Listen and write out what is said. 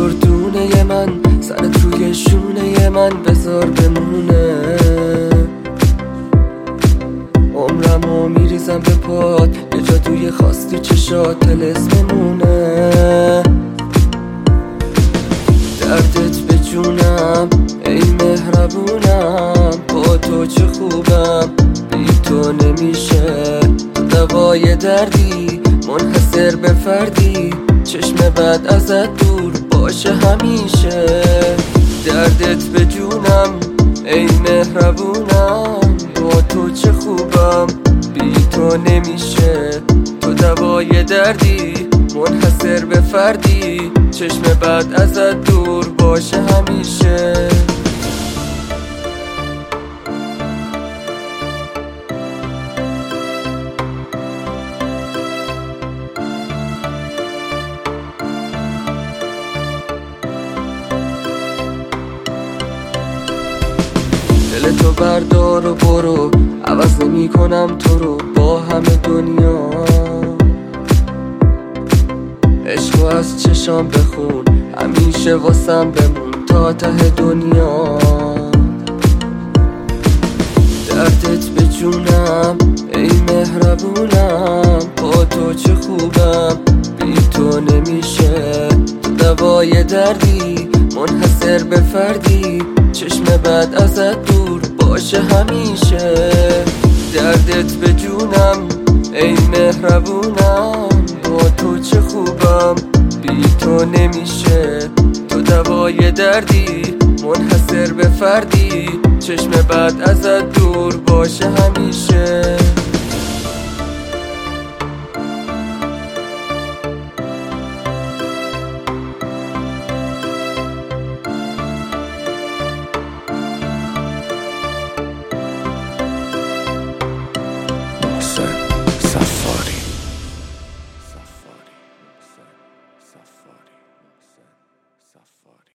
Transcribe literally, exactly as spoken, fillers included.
دونه من، سرت روی شونه من بذار بمونه. عمرمو میریزم به پات، یه جا توی خواستی چشات طلسممونه. دردت به جونم ای مهربونم، با تو چه خوبم بی تو نمیشه. تو دوای دردی منحصر به فردی، چشم بد ازت دور باشه همیشه. دردت به جونم ای مهربونم، با تو چه خوبم بی تو نمیشه. تو دوای دردی منحصر به فردی، چشم بد ازت دور باشه همیشه. دل تو بردار و برو، عوض نمی کنم تو رو با همه دنیا. عشقو از چشام بخون، همیشه واسم بمون تا ته دنیا. دردت به جونم ای مهربونم، با تو چه خوبم بی تو نمیشه. تو دوای دردی منحصر به فردی، چشم بد ازت دور باشه همیشه. دردت به جونم ای مهربونم، با تو چه خوبم بی تو نمیشه. تو دوای دردی منحصر به فردی، چشم بد ازت دور باشه همیشه.